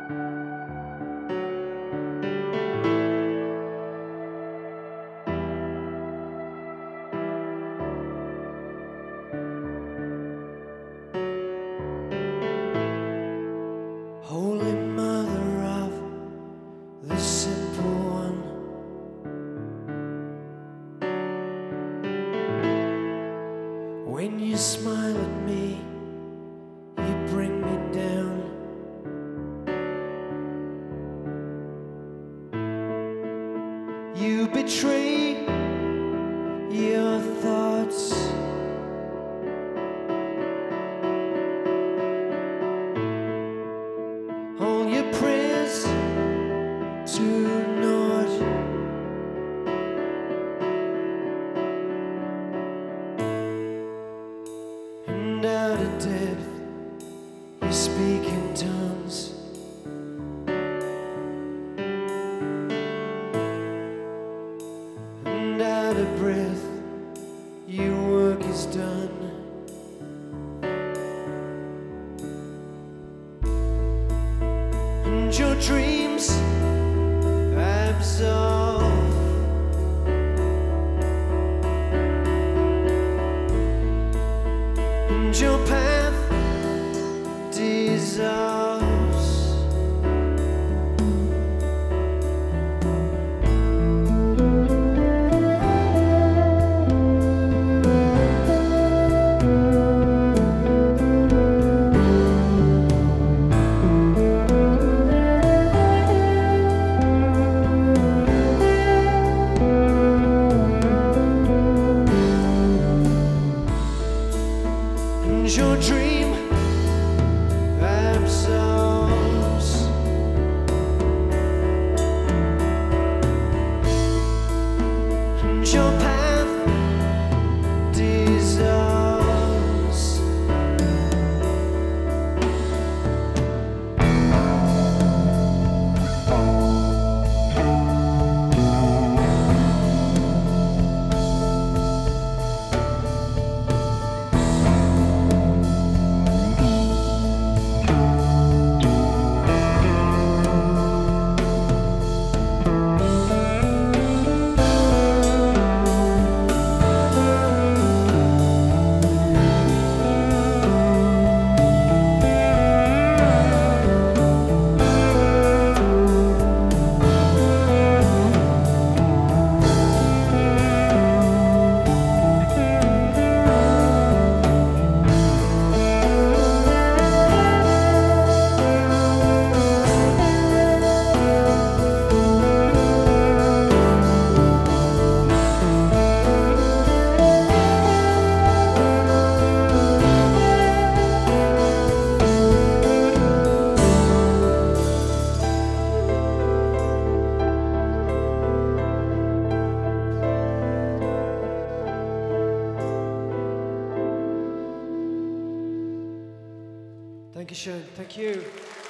Holy Mother of the Simple One, when you smile at me, you bring me down. You betray your thoughts. All your prayers to naught. And out of depth you speak in tongues. And out of breath your work is done. And your dreams absolve. And your path dissolves. And your dream absolves. And your path dissolves. Dankeschön. Thank you.